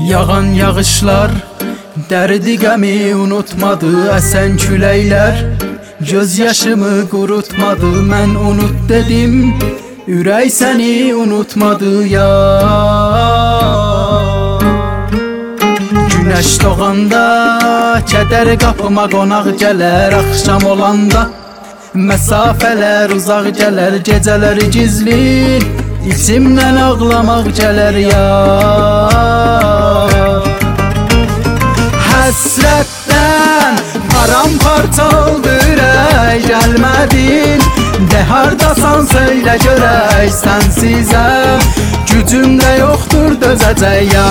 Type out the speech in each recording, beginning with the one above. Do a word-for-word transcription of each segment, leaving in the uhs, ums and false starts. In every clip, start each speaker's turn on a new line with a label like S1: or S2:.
S1: Yağan yağışlar derdi qəmi unutmadı, əsən küləklər göz yaşımı qurutmadı. Mən unut dedim, ürək səni unutmadı ya. Günəş doğanda kədər qapıma qonaq gələr, axşam olanda məsafələr uzaq gələr, gecələri gizli İçimdən ağlamaq gələr ya. Həsrətdən paramparça oldu ürək, gəlmədin de hardasan söylə görək, sənsizəm gücüm də yoxdur dözəcək ya.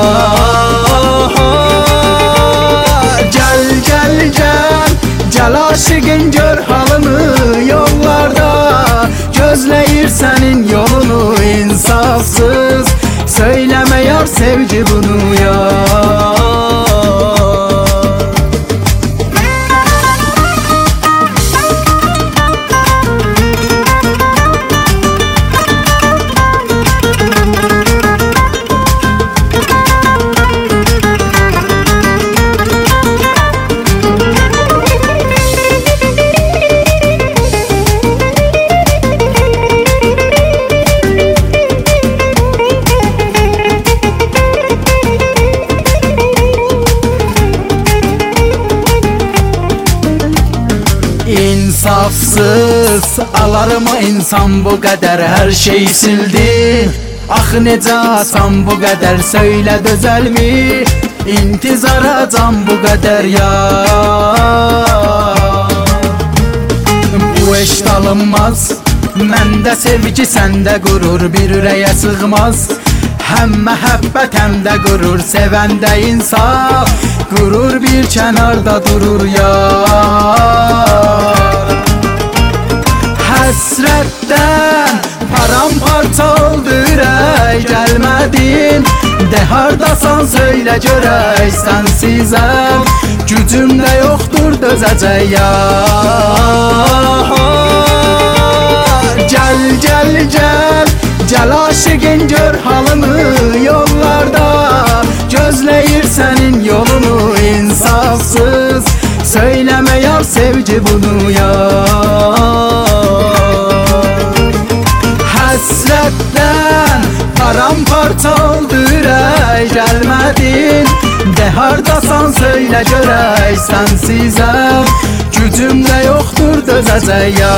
S1: Gəl, gəl, gəl, gəl aşığın gör halını, yollarda gözləyir sənin yolunu. İnsafsız söyləmə yar sevgi bunu ya. İnsafsız alarmı insan bu qədər, hər şey sildi. Ax necə asan bu qədər, söylə dözəlmi intizara can bu qədər ya. Bu eşq alınmaz, məndə sevgi səndə qurur, bir ürəyə sığmaz. Həm məhəbbət həm də qurur, sevəndə insaf qurur bir kənarda durur ya. Həsrətdən paramparça oldu ürək, gəlmədin de hardasan söylə görək, sənsizəm gücüm də yoxdur dözəcək ya. Gəl, gəl, gəl, gəl aşığın gör halını, yollarda gözləyir sənin yolunu. İnsafsız söyləmə yar sevgi bunu ya. Həsrətdən paramparça oldu ürək, gəlmədin de hardasan söylə görək, sənsizəm gücüm də yoxdur dözəcək ya.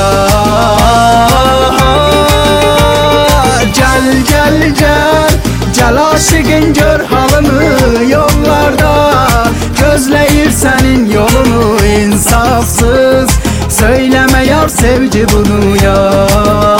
S1: Gəl, gəl, gəl, gəl aşığın gör halını, yollarda gözləyir sənin yolunu. İnsafsız söyləmə yar sevgi bunu ya.